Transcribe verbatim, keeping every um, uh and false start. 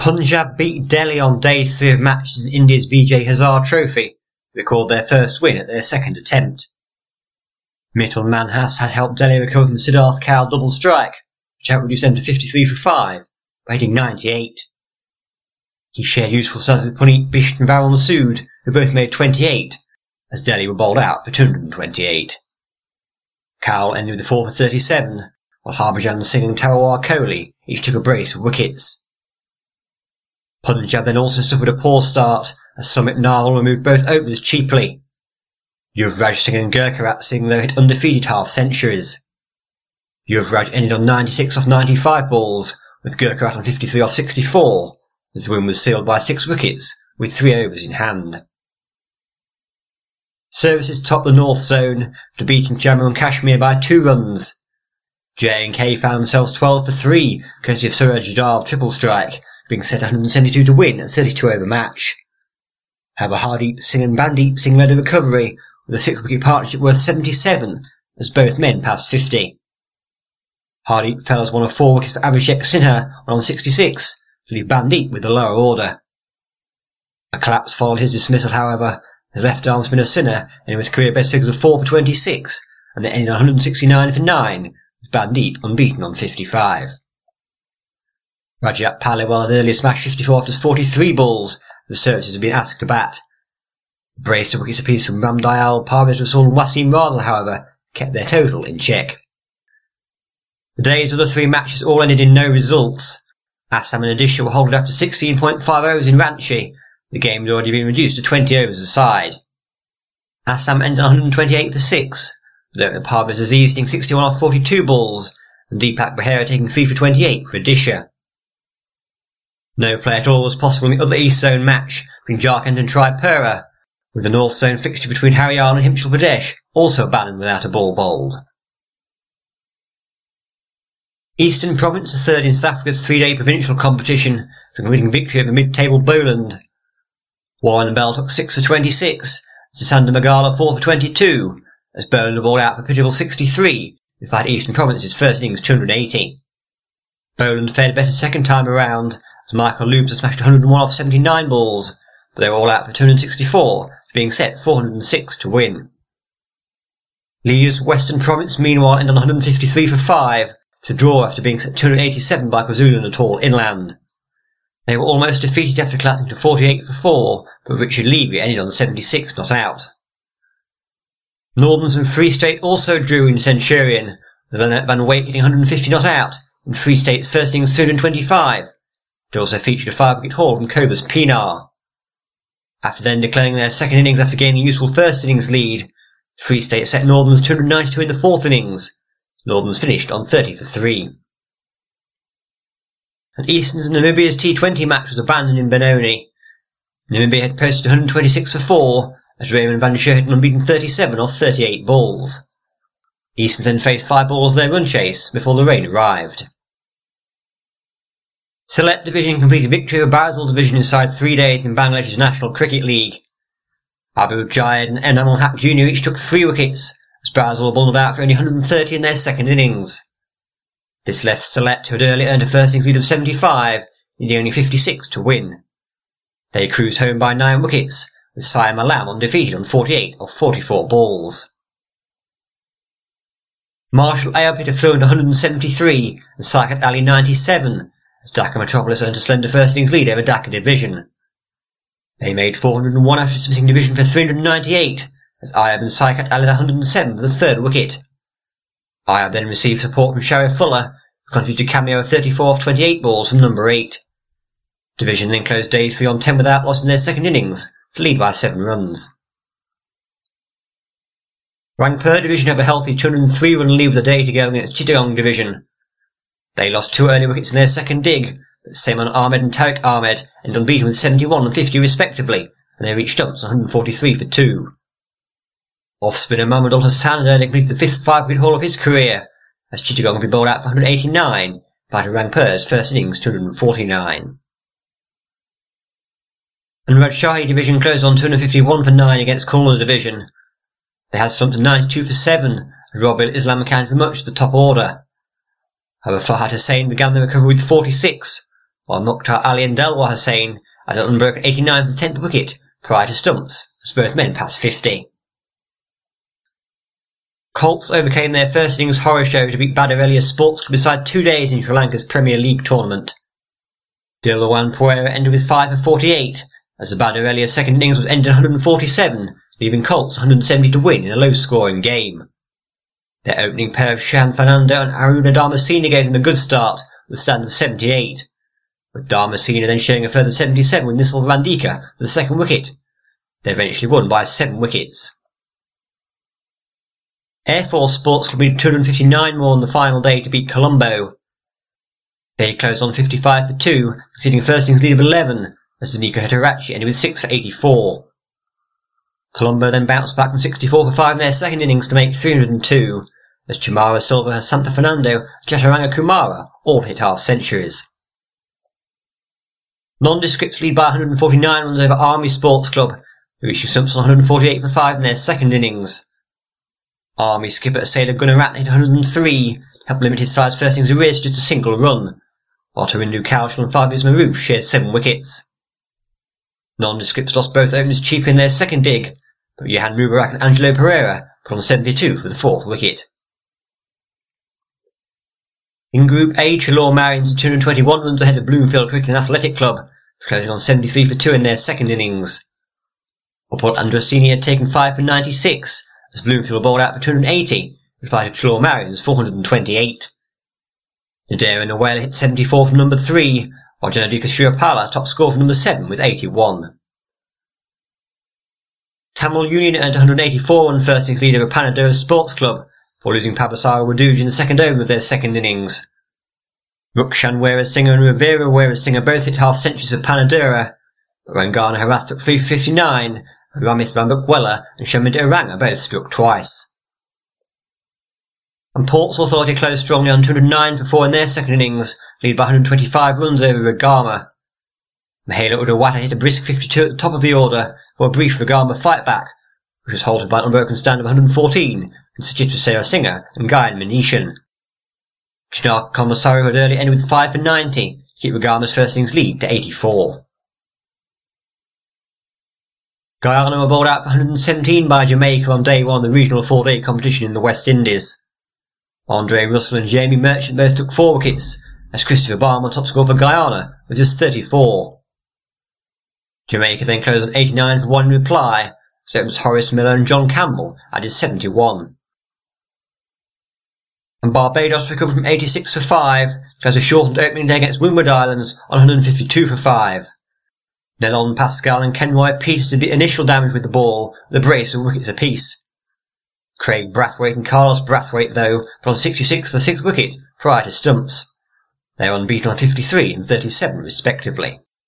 Punjab beat Delhi on day three of matches in India's Vijay Hazare Trophy, to record their first win at their second attempt. Mittal Manhas had helped Delhi recover from Siddharth Kaul double strike, which helped reduce them to fifty-three for five, by hitting ninety-eight. He shared useful stats with Puneet Bisht and Varun Masood, who both made twenty-eight, as Delhi were bowled out for two hundred twenty-eight. Kaul ended with the four for thirty-seven, while Harbhajan Singh and Tarawar Kohli each took a brace of wickets. Punjab then also suffered a poor start, as Sumit Nahal removed both openers cheaply. Yuvraj Singh and Gurkarat Singh though hit undefeated half-centuries. Yuvraj ended on ninety-six off ninety-five balls, with Gurkarat on fifty-three off sixty-four, as the win was sealed by six wickets, with three overs in hand. Services topped the North Zone, after beating Jammu and Kashmir by two runs. J and K found themselves twelve for three, courtesy of Suraj Yadav triple strike, being set one hundred seventy-two to win a thirty-two over match. However, Hardeep Singh and Bandeep Singh led a recovery, with a six-wicket partnership worth seventy-seven, as both men passed fifty. Hardeep fell as one of four wickets for Abhishek Sinha on sixty-six, to leave Bandeep with the lower order. A collapse followed his dismissal, however, as left-arm spinner Sinha ended with career best figures of four for twenty-six, and they ended on one hundred sixty-nine for nine, with Bandeep unbeaten on fifty-five. Rajat Paliwal had earlier smashed fifty-four after forty-three balls, the services had been asked to bat. A brace of wickets apiece from Ramdayal, Parvez Rasool and Wasim Radal, however, kept their total in check. The day's other three matches all ended in no results. Assam and Odisha were holding after sixteen point five overs in Ranchi. The game had already been reduced to twenty overs aside. Assam ended on one hundred twenty-eight for six, with opener Parvez Aziz hitting sixty-one off forty-two balls, and Deepak Behera taking three for twenty-eight for Odisha. No play at all was possible in the other East Zone match between Jharkhand and Tripura, with the North Zone fixture between Haryana and Himachal Pradesh also abandoned without a ball bowled. Eastern Province, the third in South Africa's three-day provincial competition, for completing victory over mid-table Boland. Warren and Bell took six for twenty-six, Sisanda Magala four for twenty-two, as Boland were bowled out for a pitiful sixty-three, despite Eastern Province's first innings two hundred eighty. Boland fared better second time around, as Michael Loobs had smashed one hundred one off seventy-nine balls, but they were all out for two hundred sixty-four, being set four hundred six to win. Leaders Western Province meanwhile ended on one hundred fifty-three for five, to draw after being set two hundred eighty-seven by KwaZulu-Natal inland. They were almost defeated after collapsing to forty-eight for four, but Richard Levy ended on seventy-six not out. Northerns and Free State also drew in Centurion, with Leonard Van Wyk hitting one hundred fifty not out, in Free State's first innings three hundred twenty-five. It also featured a five-wicket haul from Cobras Pinar. After then declaring their second innings after gaining a useful first innings lead, Free State set Northerns two hundred ninety-two in the fourth innings. Northerns finished on thirty for three. And Eastern's and Namibia's T twenty match was abandoned in Benoni. Namibia had posted one hundred twenty-six for four, as Raymond van der Scher hit an unbeaten thirty-seven off thirty-eight balls. Eastern then faced five balls of their run chase before the rain arrived. Select Division completed victory of Barisal Division inside three days in Bangladesh's National Cricket League. Abu Jayed and Enamul Haq Junior each took three wickets, as Barisal were bowled out for only one hundred thirty in their second innings. This left Select, who had earlier earned a first innings lead of seventy-five, needing only fifty-six to win. They cruised home by nine wickets, with Syed Malam undefeated on forty-eight off forty-four balls. Marshall Ayub hit a fluent one hundred seventy-three, and Saikat Ali ninety-seven, as Dhaka Metropolis earned a slender first innings lead over Dhaka Division. They made four hundred one after dismissing Division for three hundred ninety-eight, as Ayub and Saikat added one hundred seven for the third wicket. Ayub then received support from Sharif Fuller, who contributed a cameo of thirty-four off twenty-eight balls from number eight. Division then closed day three on ten without loss in their second innings, to lead by seven runs. Rangpur Division have a healthy two hundred three run lead with the day to go against Chittagong Division. They lost two early wickets in their second dig, but Seymour Ahmed and Tariq Ahmed ended unbeaten with seventy-one and fifty respectively, and they reached stumps on one hundred forty-three for two. Off-spinner Mahmoud Ul Hassan had completed the fifth five-wicket haul of his career, as Chittagong had been bowled out for one hundred eighty-nine, fighting Rangpur's first innings two hundred forty-nine. And Rajshahi Division closed on two hundred fifty-one for nine against Kulna Division. They had slumped to ninety-two for seven, and Robil Islam accounted for much of the top order. However, Farhad Hussain began the recovery with forty-six, while Mukhtar Ali and Delwar Hussain had an unbroken eighty-nine for the tenth wicket prior to stumps, as both men passed fifty. Colts overcame their first innings horror show to beat Badarelli Sports Club inside two days in Sri Lanka's Premier League tournament. Dilruwan Perera ended with five for forty-eight, as the Badarelli second innings was ended one hundred forty-seven, leaving Colts one hundred seventy to win in a low-scoring game. Their opening pair of Shan Fernando and Aruna Dharmasena gave them a good start, with a stand of seventy-eight, with Dharmasena then showing a further seventy-seven with Nissal Vandika for the second wicket. They eventually won by seven wickets. Air Force Sports Club needed two hundred fifty-nine more on the final day to beat Colombo. They closed on fifty-five for two, conceding a first innings lead of eleven, as Daniko Hetarachi ended with six for eighty-four. Colombo then bounced back from sixty-four for five in their second innings to make three hundred two, as Chamara Silva, Santha Fernando and Jataranga Kumara all hit half-centuries. Nondescripts lead by one hundred forty-nine runs over Army Sports Club, who issued stumps on one hundred forty-eight for five in their second innings. Army skipper Sailor Gunaratne hit one hundred three, to help limit his side's first innings arrears to just a single run, while Tarindu Kaushal and Fabius Maroof shared seven wickets. Nondescripts lost both openers cheaply in their second dig, but Johan Mubarak and Angelo Pereira put on seventy-two for the fourth wicket. In Group A, Chalor Marians two hundred twenty-one runs ahead of Bloomfield Cricket and Athletic Club, closing on seventy-three for two in their second innings. Upal Andrasini had taken five for ninety-six, as Bloomfield bowled out for two hundred eighty, despite Chalor Marians four hundred twenty-eight. Nadera Nawela hit seventy-four from number three, while Janadika Shriyapala top score for number seven with eighty-one. Tamil Union earned one hundred eighty-four on first innings lead over Panadura Sports Club, before losing Pabasara Waduj in the second over of their second innings. Rukshan Weerasinghe and Rivera Weerasinghe both hit half-centuries of Panadura, but Rangana Harath took three for fifty-nine, and Ramith Rambukwella and Shaminda Iranga both struck twice. And Ports Authority closed strongly on two hundred nine for four in their second innings, lead by one hundred twenty-five runs over Regama. Mahela Udawata hit a brisk fifty-two at the top of the order for a brief Regama fight-back, which was halted by an unbroken stand of one hundred fourteen from Suchitra Seyasinghe and Gayan Manishan. Chinar Komisario had early ended with five for ninety to keep Regama's first innings lead to eighty-four. Guyana were bowled out for one hundred seventeen by Jamaica on day one of the regional four-day competition in the West Indies. Andre Russell and Jamie Merchant both took four wickets, as Christopher Barman top scorer for Guyana with just thirty-four. Jamaica then closed on eighty-nine for one in reply, so it was Horace Miller and John Campbell added seventy-one. And Barbados recovered from eighty-six for five, closed a shortened opening day against Windward Islands on one hundred fifty-two for five. Nelon Pascal and Kenroy Peters did the initial damage with the ball, with a brace of wickets apiece. Craig Brathwaite and Carlos Brathwaite, though, put on sixty-six for the sixth wicket prior to stumps. They were unbeaten on fifty-three and thirty-seven respectively.